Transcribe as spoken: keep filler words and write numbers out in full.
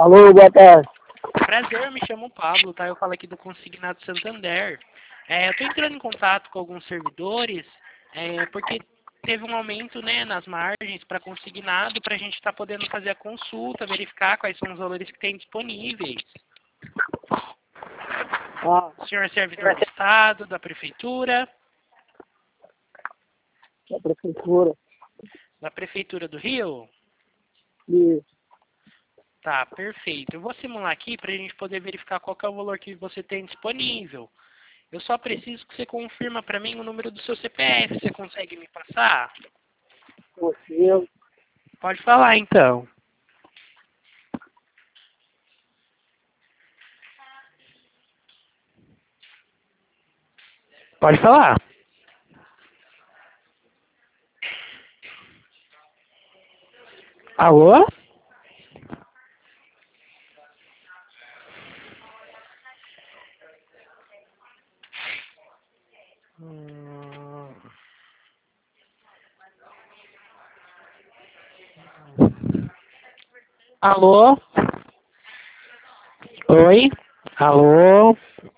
Alô, boa tarde. Prazer, me chamo Pablo, tá? Eu falo aqui do Consignado Santander. É, eu tô entrando em contato com alguns servidores, é, porque teve um aumento, né, nas margens para consignado, para a gente estar podendo fazer a consulta, verificar quais são os valores que tem disponíveis. Ah, O senhor é servidor do Estado, da Prefeitura, da prefeitura. da Prefeitura do Rio? Isso. Tá, perfeito. Eu vou simular aqui para a gente poder verificar qual que é o valor que você tem disponível. Eu só preciso que você confirma para mim o número do seu C P F. Você consegue me passar? Você, Pode falar, então. Pode falar. Alô? Hum. Alô? Oi? Alô?